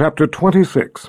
Chapter 26.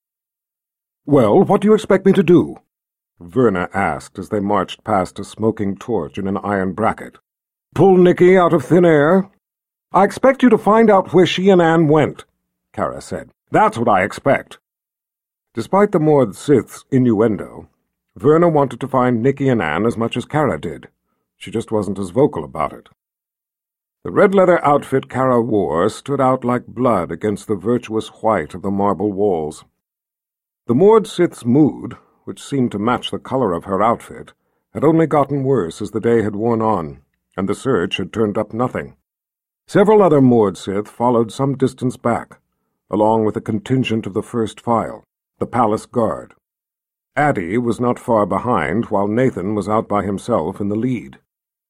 "Well, what do you expect me to do?" Verna asked as they marched past a smoking torch in an iron bracket. "Pull Nicky out of thin air?" "I expect you to find out where she and Anne went," Kara said. "That's what I expect." Despite the Mord Sith's innuendo, Verna wanted to find Nicky and Anne as much as Kara did. She just wasn't as vocal about it. The red leather outfit Kara wore stood out like blood against the virtuous white of the marble walls. The Mord Sith's mood, which seemed to match the color of her outfit, had only gotten worse as the day had worn on, and the search had turned up nothing. Several other Mord Sith followed some distance back, along with a contingent of the first file, the palace guard. Addie was not far behind, while Nathan was out by himself in the lead.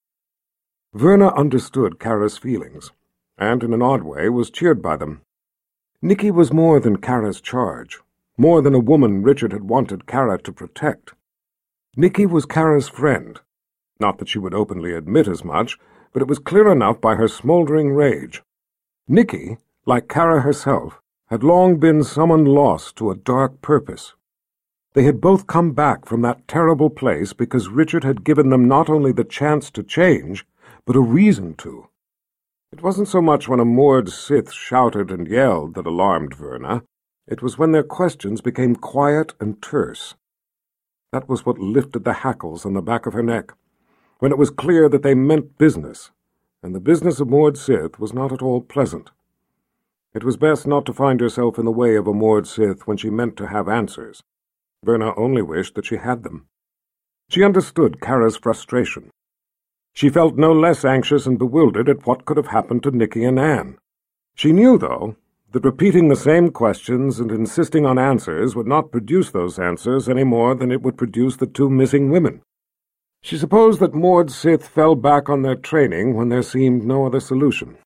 Verna understood Kara's feelings, and in an odd way was cheered by them. Nicky was more than Kara's charge, more than a woman Richard had wanted Kara to protect. Nicky was Kara's friend. Not that she would openly admit as much, but it was clear enough by her smoldering rage. Nicky, like Kara herself, had long been someone lost to a dark purpose. They had both come back from that terrible place because Richard had given them not only the chance to change, but a reason to. It wasn't so much when a Mord Sith shouted and yelled that alarmed Verna. It was when their questions became quiet and terse. That was what lifted the hackles on the back of her neck, when it was clear that they meant business, and the business of Mord Sith was not at all pleasant. It was best not to find herself in the way of a Mord Sith when she meant to have answers. Verna only wished that she had them. She understood Kara's frustration. She felt no less anxious and bewildered at what could have happened to Nicky and Anne. She knew, though, that repeating the same questions and insisting on answers would not produce those answers any more than it would produce the two missing women. She supposed that Mord Sith fell back on their training when there seemed no other solution.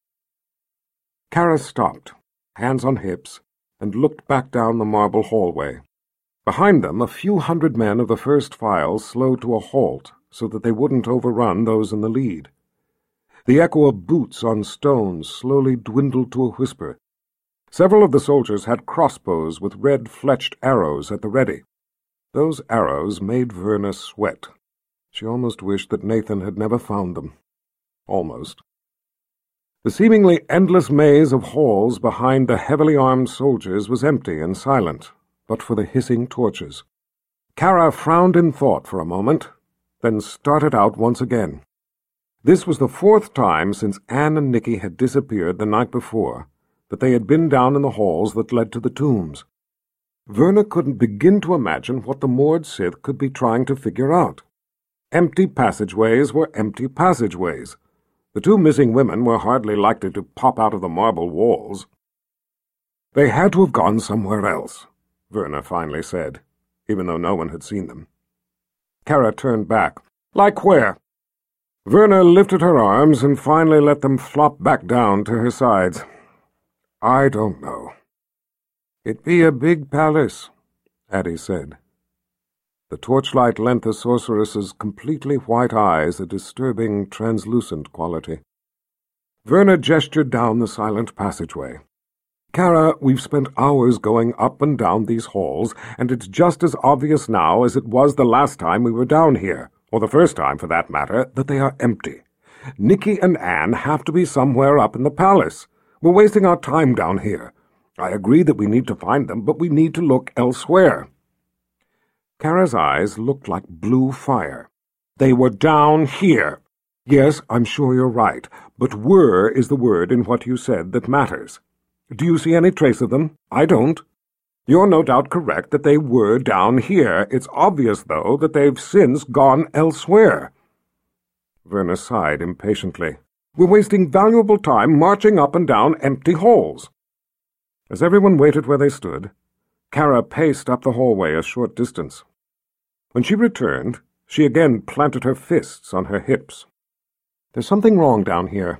Kara stopped, hands on hips, and looked back down the marble hallway. Behind them, a few hundred men of the first file slowed to a halt so that they wouldn't overrun those in the lead. The echo of boots on stones slowly dwindled to a whisper. Several of the soldiers had crossbows with red-fletched arrows at the ready. Those arrows made Verna sweat. She almost wished that Nathan had never found them. Almost. The seemingly endless maze of halls behind the heavily armed soldiers was empty and silent, but for the hissing torches. Kara frowned in thought for a moment, then started out once again. This was the fourth time since Anne and Nicky had disappeared the night before that they had been down in the halls that led to the tombs. Verna couldn't begin to imagine what the Mord Sith could be trying to figure out. Empty passageways were empty passageways. The two missing women were hardly likely to pop out of the marble walls. "They had to have gone somewhere else," Verna finally said, even though no one had seen them. Kara turned back. "Like where?" Verna lifted her arms and finally let them flop back down to her sides. "I don't know." "It be a big palace," Addie said. The torchlight lent the sorceress's completely white eyes a disturbing, translucent quality. Verna gestured down the silent passageway. "Kara, we've spent hours going up and down these halls, and it's just as obvious now as it was the last time we were down here, or the first time, for that matter, that they are empty. Nicky and Anne have to be somewhere up in the palace. We're wasting our time down here. I agree that we need to find them, but we need to look elsewhere." Kara's eyes looked like blue fire. "They were down here." "Yes, I'm sure you're right, but were is the word in what you said that matters. Do you see any trace of them? I don't. You're no doubt correct that they were down here. It's obvious, though, that they've since gone elsewhere." Verna sighed impatiently. "We're wasting valuable time marching up and down empty halls." As everyone waited where they stood, Kara paced up the hallway a short distance. When she returned, she again planted her fists on her hips. "There's something wrong down here."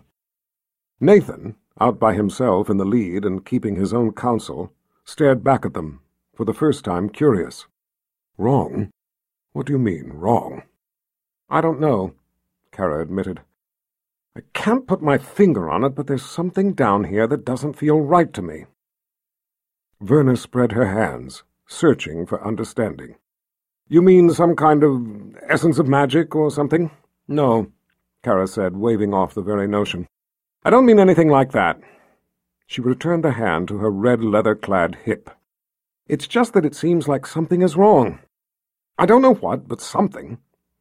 Nathan, out by himself in the lead and keeping his own counsel, stared back at them, for the first time curious. "Wrong? What do you mean, wrong?" "I don't know," Kara admitted. "I can't put my finger on it, but there's something down here that doesn't feel right to me." Verna spread her hands, searching for understanding. You mean some kind of essence of magic or something? No, Kara said, waving off the very notion. I don't mean anything like that. She returned the hand to her red leather-clad hip. It's just that it seems like something is wrong. I don't know what, but something.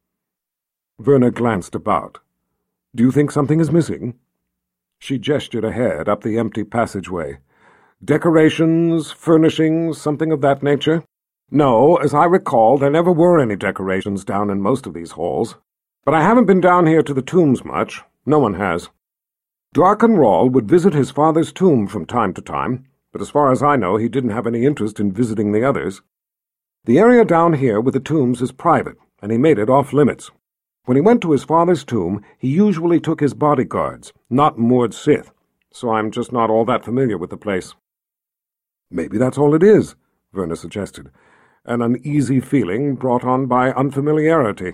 Verna glanced about. Do you think something is missing? She gestured ahead up the empty passageway. Decorations, furnishings, something of that nature? No, as I recall, there never were any decorations down in most of these halls. But I haven't been down here to the tombs much. No one has. Darkenrall would visit his father's tomb from time to time, but as far as I know, he didn't have any interest in visiting the others. The area down here with the tombs is private, and he made it off-limits. When he went to his father's tomb, he usually took his bodyguards, not moored Sith, so I'm just not all that familiar with the place. Maybe that's all it is, Verna suggested, an uneasy feeling brought on by unfamiliarity.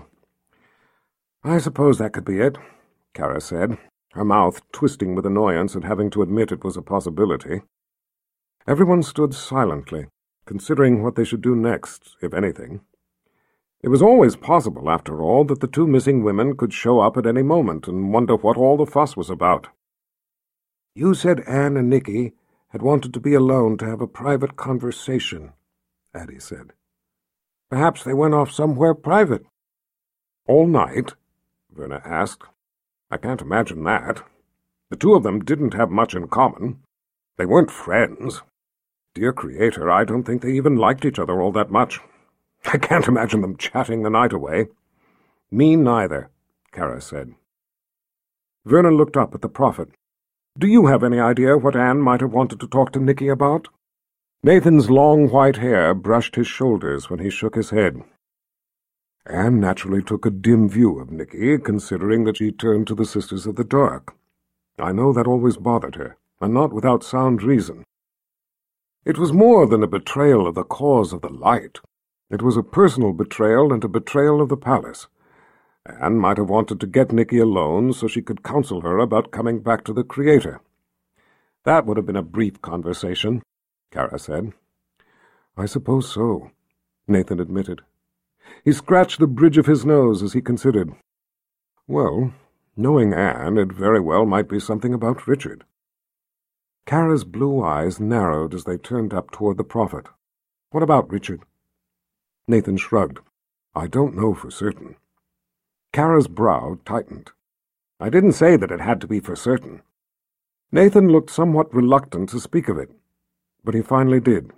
I suppose that could be it, Kara said, her mouth twisting with annoyance at having to admit it was a possibility. Everyone stood silently, considering what they should do next, if anything. It was always possible, after all, that the two missing women could show up at any moment and wonder what all the fuss was about. You said Anne and Nicky had wanted to be alone to have a private conversation, Addie said. Perhaps they went off somewhere private. All night? Verna asked. I can't imagine that. The two of them didn't have much in common. They weren't friends. Dear Creator, I don't think they even liked each other all that much. I can't imagine them chatting the night away. Me neither, Kara said. Verna looked up at the prophet. Do you have any idea what Anne might have wanted to talk to Nicky about? Nathan's long white hair brushed his shoulders when he shook his head. Anne naturally took a dim view of Nicky, considering that she turned to the Sisters of the Dark. I know that always bothered her, and not without sound reason. It was more than a betrayal of the cause of the light. It was a personal betrayal and a betrayal of the palace. Anne might have wanted to get Nicky alone so she could counsel her about coming back to the Creator. That would have been a brief conversation, Kara said. I suppose so, Nathan admitted. He scratched the bridge of his nose as he considered. Well, knowing Anne, it very well might be something about Richard. Kara's blue eyes narrowed as they turned up toward the prophet. What about Richard? Nathan shrugged. I don't know for certain. Kara's brow tightened. I didn't say that it had to be for certain. Nathan looked somewhat reluctant to speak of it, but he finally did.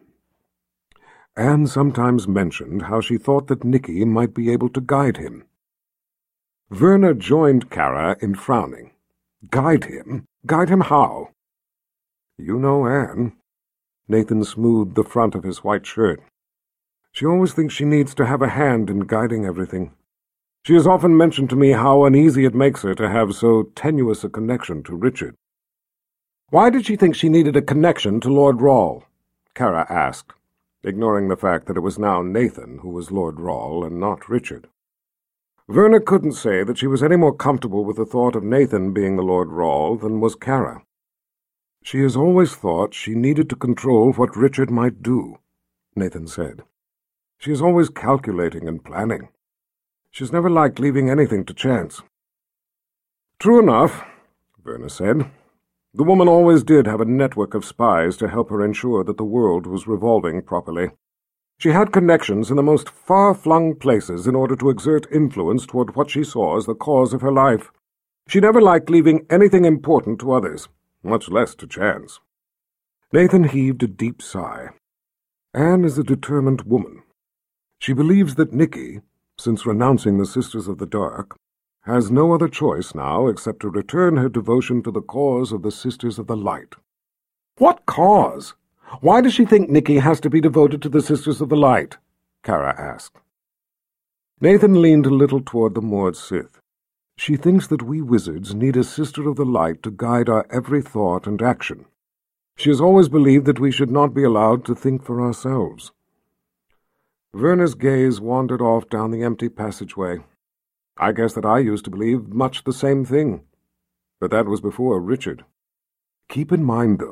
Anne sometimes mentioned how she thought that Nicky might be able to guide him. Verna joined Kara in frowning. Guide him? Guide him how? You know Anne. Nathan smoothed the front of his white shirt. She always thinks she needs to have a hand in guiding everything. She has often mentioned to me how uneasy it makes her to have so tenuous a connection to Richard. Why did she think she needed a connection to Lord Rawle? Kara asked, ignoring the fact that it was now Nathan who was Lord Rawle and not Richard. Verna couldn't say that she was any more comfortable with the thought of Nathan being the Lord Rawle than was Kara. She has always thought she needed to control what Richard might do, Nathan said. She is always calculating and planning. She's never liked leaving anything to chance. True enough, Verna said. The woman always did have a network of spies to help her ensure that the world was revolving properly. She had connections in the most far-flung places in order to exert influence toward what she saw as the cause of her life. She never liked leaving anything important to others, much less to chance. Nathan heaved a deep sigh. Anne is a determined woman. She believes that Nicky, since renouncing the Sisters of the Dark, has no other choice now except to return her devotion to the cause of the Sisters of the Light. What cause? Why does she think Nicky has to be devoted to the Sisters of the Light? Kara asked. Nathan leaned a little toward the moored Sith. She thinks that we wizards need a Sister of the Light to guide our every thought and action. She has always believed that we should not be allowed to think for ourselves. Verna's gaze wandered off down the empty passageway. I guess that I used to believe much the same thing. But that was before Richard. Keep in mind, though,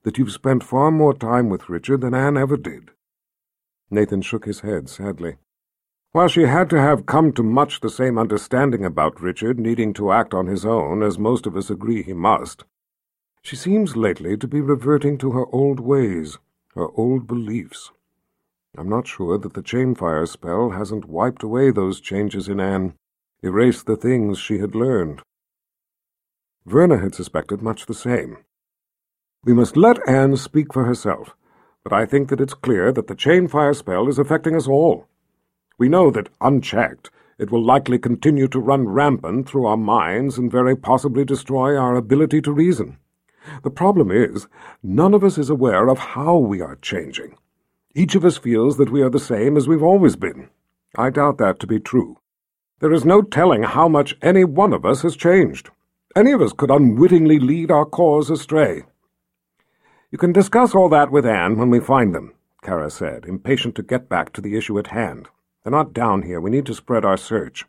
that you've spent far more time with Richard than Anne ever did." Nathan shook his head sadly. While she had to have come to much the same understanding about Richard needing to act on his own as most of us agree he must, she seems lately to be reverting to her old ways, her old beliefs. I'm not sure that the Chainfire spell hasn't wiped away those changes in Anne, erased the things she had learned. Verna had suspected much the same. We must let Anne speak for herself, but I think that it's clear that the Chainfire spell is affecting us all. We know that, unchecked, it will likely continue to run rampant through our minds and very possibly destroy our ability to reason. The problem is, none of us is aware of how we are changing. Each of us feels that we are the same as we've always been. I doubt that to be true. There is no telling how much any one of us has changed. Any of us could unwittingly lead our cause astray. "You can discuss all that with Anne when we find them," Kara said, impatient to get back to the issue at hand. "They're not down here. We need to spread our search."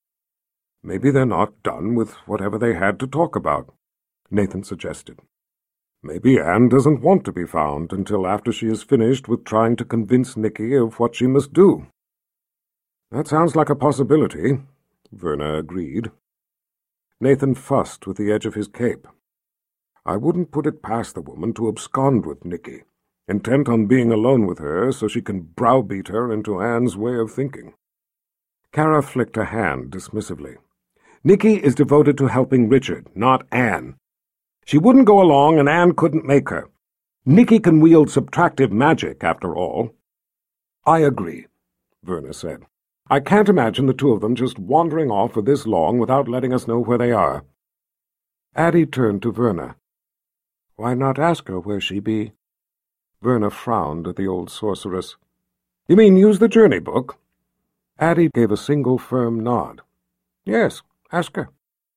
"Maybe they're not done with whatever they had to talk about," Nathan suggested. "Maybe Anne doesn't want to be found until after she is finished with trying to convince Nicky of what she must do." "That sounds like a possibility," Verna agreed. Nathan fussed with the edge of his cape. "I wouldn't put it past the woman to abscond with Nicky, intent on being alone with her so she can browbeat her into Anne's way of thinking." Kara flicked a hand dismissively. "Nicky is devoted to helping Richard, not Anne. She wouldn't go along and Anne couldn't make her. Nicky can wield subtractive magic, after all." "I agree," Verna said. "I can't imagine the two of them just wandering off for this long without letting us know where they are." Addie turned to Verna. "Why not ask her where she be?" Verna frowned at the old sorceress. "You mean use the journey book?" Addie gave a single firm nod. "Yes, ask her."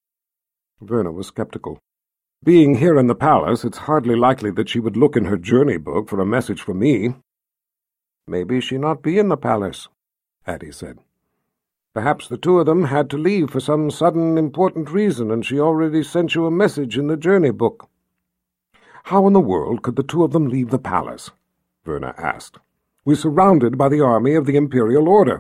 Verna was skeptical. Being here in the palace, it's hardly likely that she would look in her journey book for a message from me. "Maybe she not be in the palace," Addie said. "Perhaps the two of them had to leave for some sudden important reason, and she already sent you a message in the journey book." "How in the world could the two of them leave the palace?" Verna asked. "We're surrounded by the army of the Imperial Order."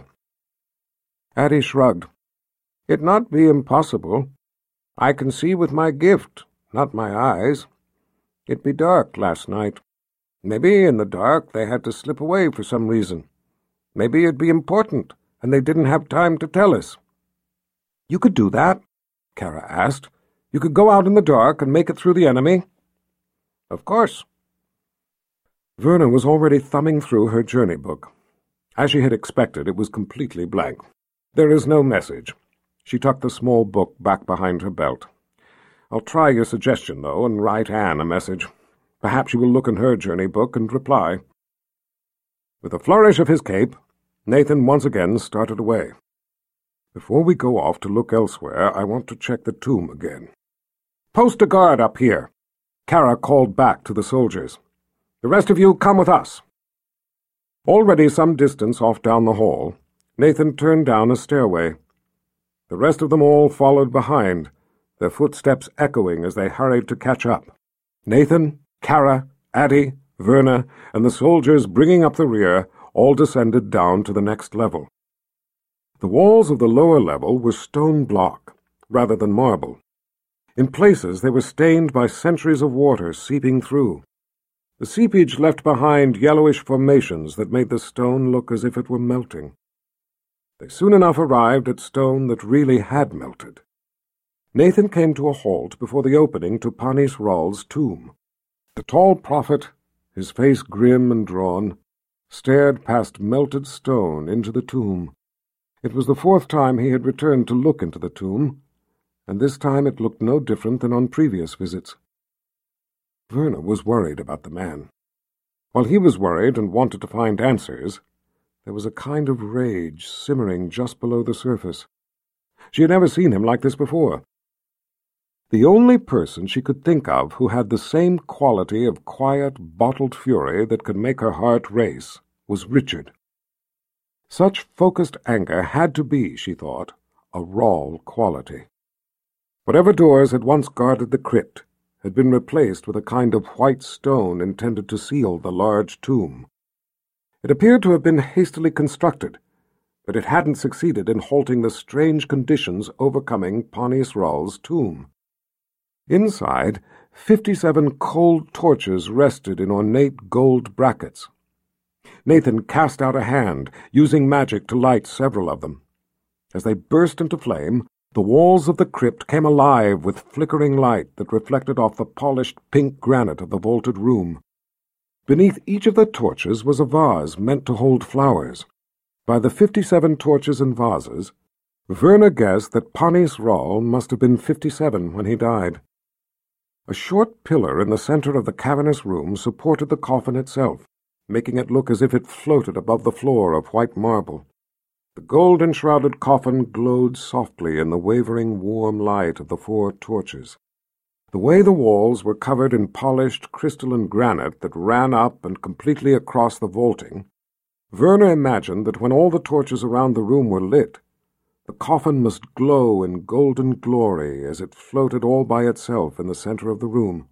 Addie shrugged. "It not be impossible. I can see with my gift, not my eyes. It be dark last night. Maybe in the dark they had to slip away for some reason. Maybe it'd be important, and they didn't have time to tell us." "You could do that?" Kara asked. "You could go out in the dark and make it through the enemy?" "Of course." Verna was already thumbing through her journey book. As she had expected, it was completely blank. "There is no message." She tucked the small book back behind her belt. "I'll try your suggestion, though, and write Anne a message. Perhaps she will look in her journey book and reply." With a flourish of his cape, Nathan once again started away. "Before we go off to look elsewhere, I want to check the tomb again." "Post a guard up here," Kara called back to the soldiers. "The rest of you come with us." Already some distance off down the hall, Nathan turned down a stairway. The rest of them all followed behind, their footsteps echoing as they hurried to catch up. Nathan, Kara, Addie, Verna, and the soldiers bringing up the rear all descended down to the next level. The walls of the lower level were stone block, rather than marble. In places they were stained by centuries of water seeping through. The seepage left behind yellowish formations that made the stone look as if it were melting. They soon enough arrived at stone that really had melted. Nathan came to a halt before the opening to Panis Ral's tomb. The tall prophet, his face grim and drawn, stared past melted stone into the tomb. It was the fourth time he had returned to look into the tomb, and this time it looked no different than on previous visits. Verna was worried about the man. While he was worried and wanted to find answers, there was a kind of rage simmering just below the surface. She had never seen him like this before. The only person she could think of who had the same quality of quiet, bottled fury that could make her heart race was Richard. Such focused anger had to be, she thought, a Ral quality. Whatever doors had once guarded the crypt had been replaced with a kind of white stone intended to seal the large tomb. It appeared to have been hastily constructed, but it hadn't succeeded in halting the strange conditions overcoming Panis Ral's tomb. Inside, 57 cold torches rested in ornate gold brackets. Nathan cast out a hand, using magic to light several of them. As they burst into flame, the walls of the crypt came alive with flickering light that reflected off the polished pink granite of the vaulted room. Beneath each of the torches was a vase meant to hold flowers. By the 57 torches and vases, Verna guessed that Panis Ral must have been 57 when he died. A short pillar in the center of the cavernous room supported the coffin itself, making it look as if it floated above the floor of white marble. The gold-enshrouded coffin glowed softly in the wavering warm light of the 4 torches. The way the walls were covered in polished crystalline granite that ran up and completely across the vaulting, Verna imagined that when all the torches around the room were lit, the coffin must glow in golden glory as it floated all by itself in the center of the room.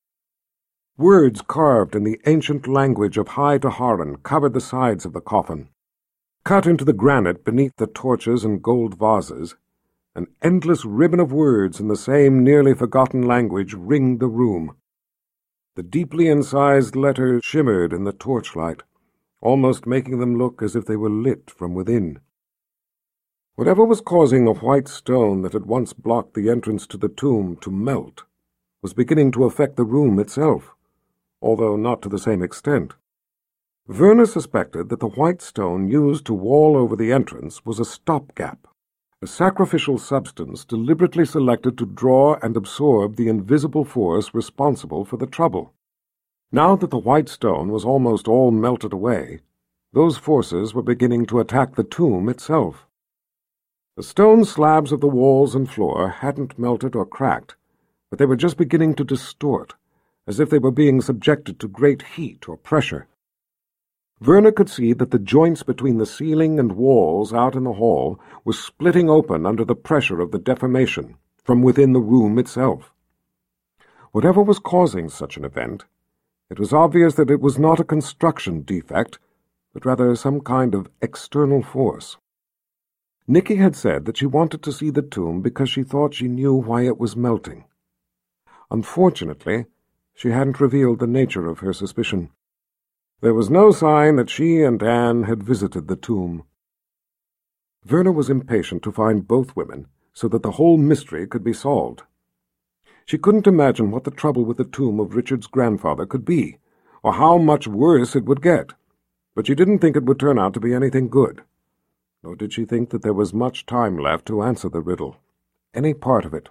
Words carved in the ancient language of High Taharan covered the sides of the coffin. Cut into the granite beneath the torches and gold vases, an endless ribbon of words in the same nearly forgotten language ringed the room. The deeply incised letters shimmered in the torchlight, almost making them look as if they were lit from within. Whatever was causing the white stone that had once blocked the entrance to the tomb to melt was beginning to affect the room itself, although not to the same extent. Verna suspected that the white stone used to wall over the entrance was a stopgap, a sacrificial substance deliberately selected to draw and absorb the invisible force responsible for the trouble. Now that the white stone was almost all melted away, those forces were beginning to attack the tomb itself. The stone slabs of the walls and floor hadn't melted or cracked, but they were just beginning to distort, as if they were being subjected to great heat or pressure. Verna could see that the joints between the ceiling and walls out in the hall were splitting open under the pressure of the deformation from within the room itself. Whatever was causing such an event, it was obvious that it was not a construction defect, but rather some kind of external force. Nicky had said that she wanted to see the tomb because she thought she knew why it was melting. Unfortunately, she hadn't revealed the nature of her suspicion. There was no sign that she and Anne had visited the tomb. Verna was impatient to find both women so that the whole mystery could be solved. She couldn't imagine what the trouble with the tomb of Richard's grandfather could be, or how much worse it would get, but she didn't think it would turn out to be anything good. Nor did she think that there was much time left to answer the riddle, any part of it.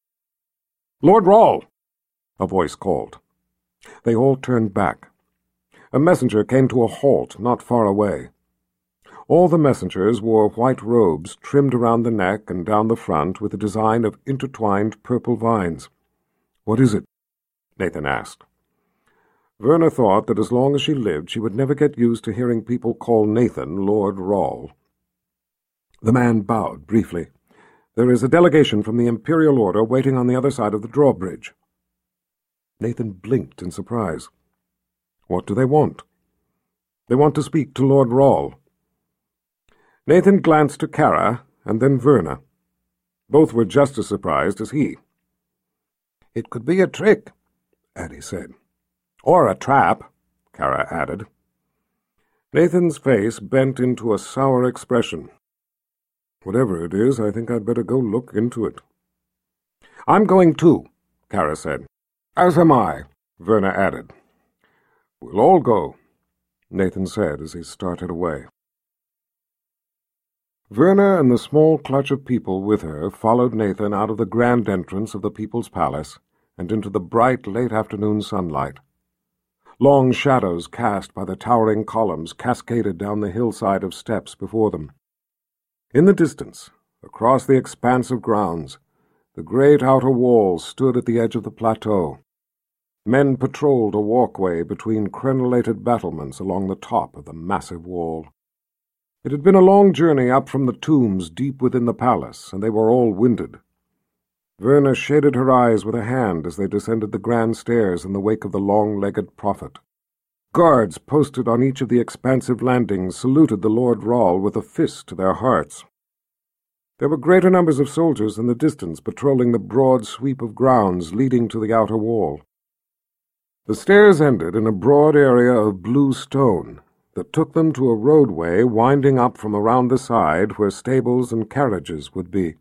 "Lord Ral!" a voice called. They all turned back. A messenger came to a halt not far away. All the messengers wore white robes trimmed around the neck and down the front with a design of intertwined purple vines. "What is it?" Nathan asked. Verna thought that as long as she lived she would never get used to hearing people call Nathan Lord Ral. The man bowed briefly. "There is a delegation from the Imperial Order waiting on the other side of the drawbridge." Nathan blinked in surprise. "What do they want?" "They want to speak to Lord Ral." Nathan glanced to Kara and then Verna. Both were just as surprised as he. "It could be a trick," Addie said. "Or a trap," Kara added. Nathan's face bent into a sour expression. "Whatever it is, I think I'd better go look into it." "I'm going too," Kara said. "As am I," Verna added. "We'll all go," Nathan said as he started away. Verna and the small clutch of people with her followed Nathan out of the grand entrance of the People's Palace and into the bright late-afternoon sunlight. Long shadows cast by the towering columns cascaded down the hillside of steps before them. In the distance, across the expanse of grounds, the great outer wall stood at the edge of the plateau. Men patrolled a walkway between crenellated battlements along the top of the massive wall. It had been a long journey up from the tombs deep within the palace, and they were all winded. Verna shaded her eyes with a hand as they descended the grand stairs in the wake of the long-legged prophet. Guards posted on each of the expansive landings saluted the Lord Rahl with a fist to their hearts. There were greater numbers of soldiers in the distance patrolling the broad sweep of grounds leading to the outer wall. The stairs ended in a broad area of blue stone that took them to a roadway winding up from around the side where stables and carriages would be.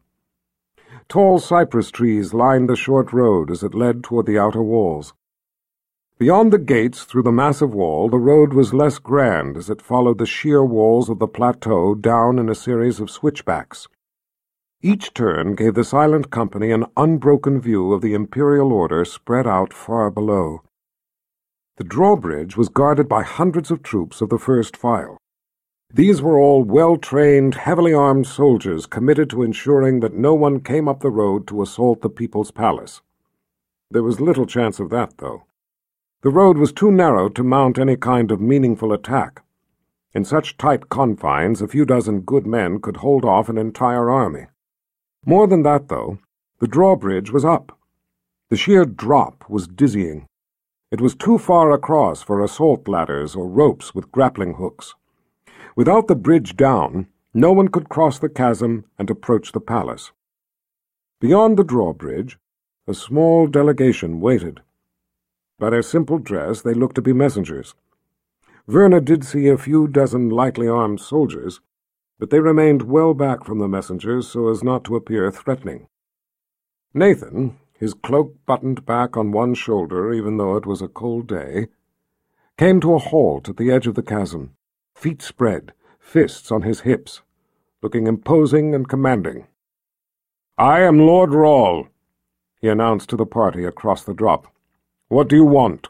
Tall cypress trees lined the short road as it led toward the outer walls. Beyond the gates through the massive wall, the road was less grand as it followed the sheer walls of the plateau down in a series of switchbacks. Each turn gave the silent company an unbroken view of the Imperial Order spread out far below. The drawbridge was guarded by hundreds of troops of the first file. These were all well-trained, heavily armed soldiers committed to ensuring that no one came up the road to assault the People's Palace. There was little chance of that, though. The road was too narrow to mount any kind of meaningful attack. In such tight confines, a few dozen good men could hold off an entire army. More than that, though, the drawbridge was up. The sheer drop was dizzying. It was too far across for assault ladders or ropes with grappling hooks. Without the bridge down, no one could cross the chasm and approach the palace. Beyond the drawbridge, a small delegation waited. By their simple dress, they looked to be messengers. Verna did see a few dozen lightly armed soldiers, but they remained well back from the messengers so as not to appear threatening. Nathan, his cloak buttoned back on one shoulder even though it was a cold day, came to a halt at the edge of the chasm, feet spread, fists on his hips, looking imposing and commanding. "I am Lord Rahl," he announced to the party across the drop. "What do you want?"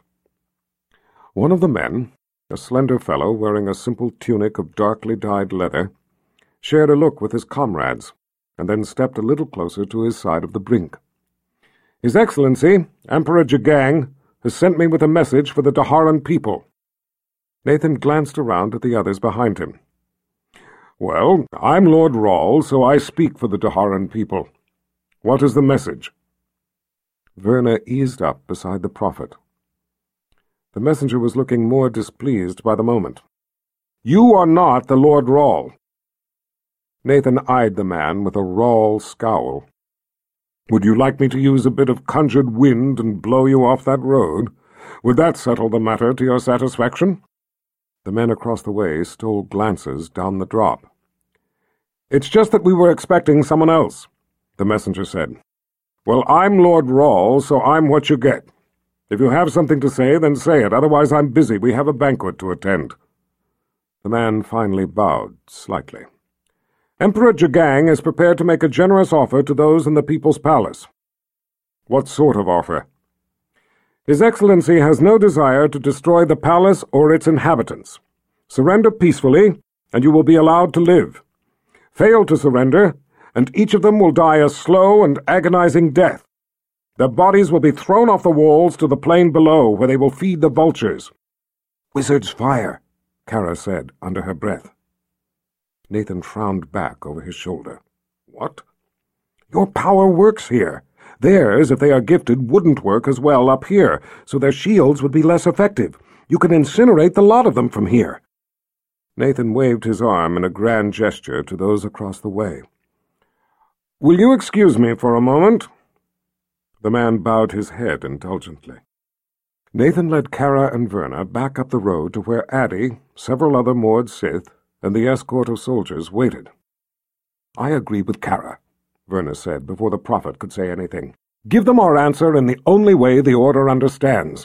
One of the men, a slender fellow wearing a simple tunic of darkly dyed leather, shared a look with his comrades, and then stepped a little closer to his side of the brink. "His Excellency, Emperor Jagang, has sent me with a message for the Daharan people." Nathan glanced around at the others behind him. "Well, I'm Lord Rahl, so I speak for the Daharan people. What is the message?" Verna eased up beside the prophet. The messenger was looking more displeased by the moment. "You are not the Lord Rahl." Nathan eyed the man with a Rahl scowl. "Would you like me to use a bit of conjured wind and blow you off that road? Would that settle the matter to your satisfaction?" The men across the way stole glances down the drop. "It's just that we were expecting someone else," the messenger said. "Well, I'm Lord Rahl, so I'm what you get. If you have something to say, then say it, otherwise I'm busy. We have a banquet to attend." The man finally bowed slightly. "Emperor Jagang is prepared to make a generous offer to those in the People's Palace." "What sort of offer?" "His Excellency has no desire to destroy the palace or its inhabitants. Surrender peacefully, and you will be allowed to live. Fail to surrender, and each of them will die a slow and agonizing death. Their bodies will be thrown off the walls to the plain below, where they will feed the vultures." "Wizard's fire," Kara said under her breath. Nathan frowned back over his shoulder. "What?" "Your power works here. Theirs, if they are gifted, wouldn't work as well up here, so their shields would be less effective. You can incinerate the lot of them from here." Nathan waved his arm in a grand gesture to those across the way. "Will you excuse me for a moment?" The man bowed his head indulgently. Nathan led Kara and Verna back up the road to where Addy, several other Mord Sith, and the escort of soldiers waited. "I agree with Kara," Verna said before the prophet could say anything. "Give them our answer in the only way the Order understands."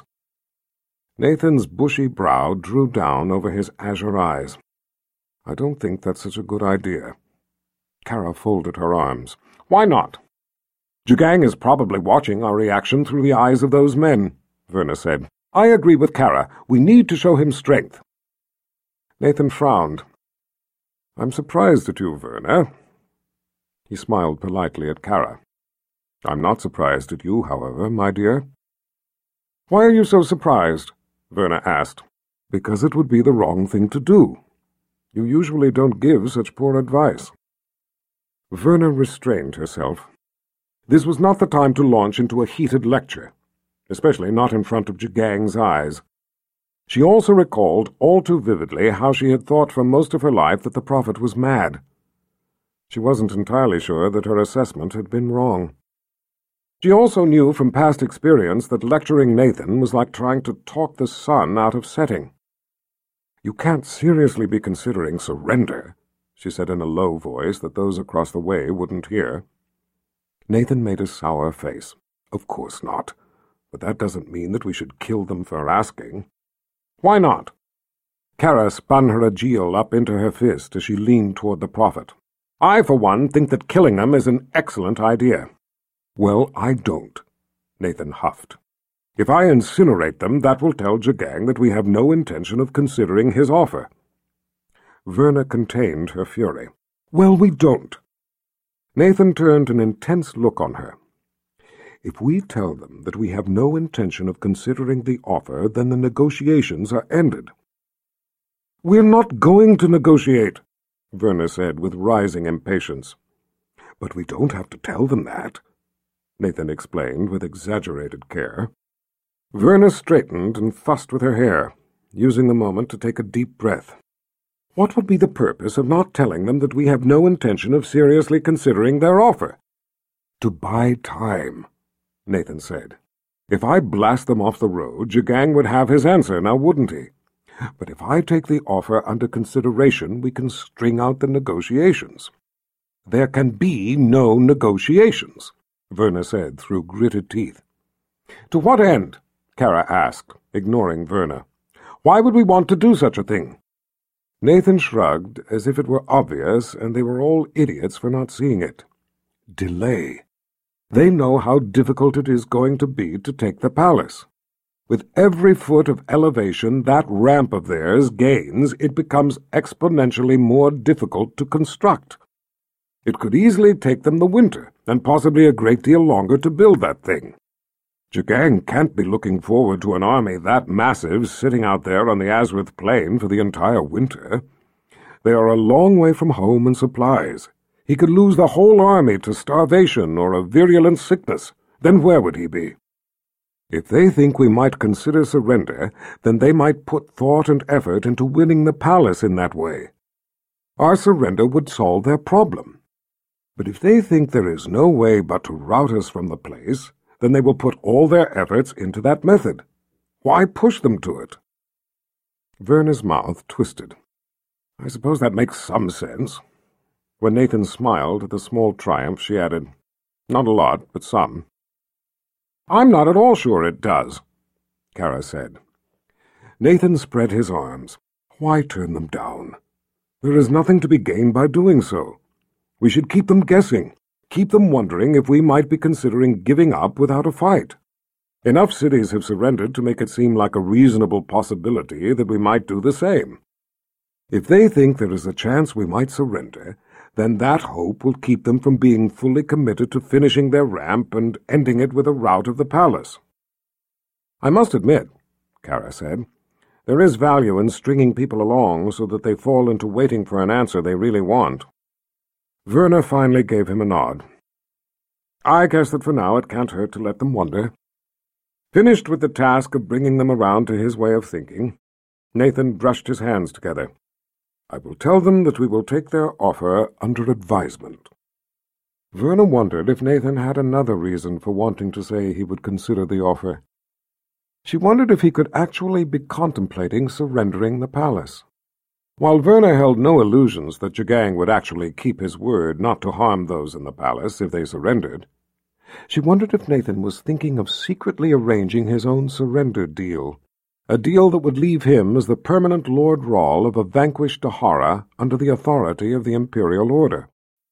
Nathan's bushy brow drew down over his azure eyes. "I don't think that's such a good idea." Kara folded her arms. "Why not?" "Jagang is probably watching our reaction through the eyes of those men," Verna said. "I agree with Kara. We need to show him strength." Nathan frowned. "I'm surprised at you, Verna." He smiled politely at Kara. "I'm not surprised at you, however, my dear." "Why are you so surprised?" Verna asked. "Because it would be the wrong thing to do. You usually don't give such poor advice." Verna restrained herself. This was not the time to launch into a heated lecture, especially not in front of Jagang's eyes. She also recalled all too vividly how she had thought for most of her life that the Prophet was mad. She wasn't entirely sure that her assessment had been wrong. She also knew from past experience that lecturing Nathan was like trying to talk the sun out of setting. "You can't seriously be considering surrender," she said in a low voice that those across the way wouldn't hear. Nathan made a sour face. "Of course not, but that doesn't mean that we should kill them for asking." "Why not?" Kara spun her agiel up into her fist as she leaned toward the Prophet. "I, for one, think that killing them is an excellent idea." "Well, I don't," Nathan huffed. "If I incinerate them, that will tell Jagang that we have no intention of considering his offer." Verna contained her fury. "Well, we don't." Nathan turned an intense look on her. "If we tell them that we have no intention of considering the offer, then the negotiations are ended." "We're not going to negotiate," Verna said with rising impatience. "But we don't have to tell them that," Nathan explained with exaggerated care. Verna straightened and fussed with her hair, using the moment to take a deep breath. "What would be the purpose of not telling them that we have no intention of seriously considering their offer?" "To buy time," Nathan said. "If I blast them off the road, Jagang would have his answer, now wouldn't he? But if I take the offer under consideration, we can string out the negotiations." "There can be no negotiations," Verna said through gritted teeth. "To what end?" Kara asked, ignoring Verna. "Why would we want to do such a thing?" Nathan shrugged as if it were obvious and they were all idiots for not seeing it. "Delay. They know how difficult it is going to be to take the palace. With every foot of elevation that ramp of theirs gains, it becomes exponentially more difficult to construct. It could easily take them the winter, and possibly a great deal longer to build that thing. Jagang can't be looking forward to an army that massive sitting out there on the Azrith Plain for the entire winter. They are a long way from home and supplies. He could lose the whole army to starvation or a virulent sickness. Then where would he be? If they think we might consider surrender, then they might put thought and effort into winning the palace in that way. Our surrender would solve their problem. But if they think there is no way but to rout us from the place, then they will put all their efforts into that method. Why push them to it?" Verna's mouth twisted. "I suppose that makes some sense." When Nathan smiled at the small triumph, she added, "Not a lot, but some." "I'm not at all sure it does," Kara said. Nathan spread his arms. "Why turn them down? There is nothing to be gained by doing so. We should keep them guessing, keep them wondering if we might be considering giving up without a fight. Enough cities have surrendered to make it seem like a reasonable possibility that we might do the same. If they think there is a chance we might surrender, then that hope will keep them from being fully committed to finishing their ramp and ending it with a rout of the palace." "I must admit," Kara said, "there is value in stringing people along so that they fall into waiting for an answer they really want." Verna finally gave him a nod. "I guess that for now it can't hurt to let them wonder." Finished with the task of bringing them around to his way of thinking, Nathan brushed his hands together. "I will tell them that we will take their offer under advisement." Verna wondered if Nathan had another reason for wanting to say he would consider the offer. She wondered if he could actually be contemplating surrendering the palace. While Verna held no illusions that Jagang would actually keep his word not to harm those in the palace if they surrendered, she wondered if Nathan was thinking of secretly arranging his own surrender deal, a deal that would leave him as the permanent Lord Rahl of a vanquished Dahara under the authority of the Imperial Order.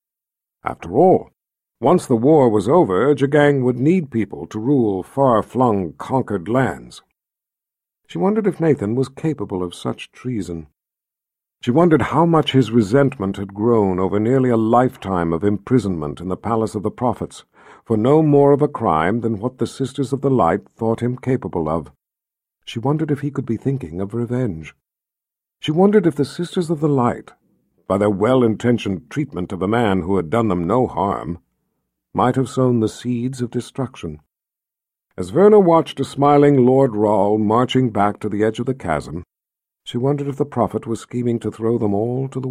After all, once the war was over, Jagang would need people to rule far-flung, conquered lands. She wondered if Nathan was capable of such treason. She wondered how much his resentment had grown over nearly a lifetime of imprisonment in the Palace of the Prophets, for no more of a crime than what the Sisters of the Light thought him capable of. She wondered if he could be thinking of revenge. She wondered if the Sisters of the Light, by their well-intentioned treatment of a man who had done them no harm, might have sown the seeds of destruction. As Verna watched a smiling Lord Rahl marching back to the edge of the chasm, she wondered if the prophet was scheming to throw them all to the